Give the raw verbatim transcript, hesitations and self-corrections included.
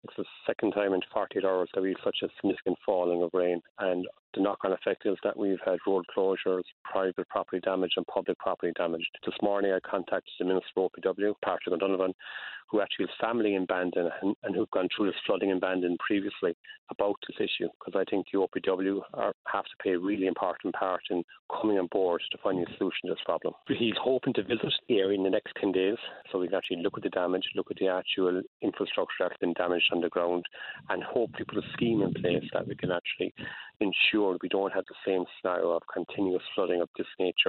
It's the second time in forty-eight hours that we've such a significant falling of rain, and the knock-on effect is that we've had road closures, private property damage and public property damage. This morning I contacted the Minister of O P W, Patrick O'Donovan, who actually has family in Bandon and, and who've gone through this flooding in Bandon previously about this issue, because I think the O P W are, have to play a really important part in coming on board to finding a solution to this problem. He's hoping to visit the area in the next ten days so we can actually look at the damage, look at the actual infrastructure that's been damaged on the ground, and hopefully put a scheme in place that we can actually ensure we don't have the same scenario of continuous flooding of this nature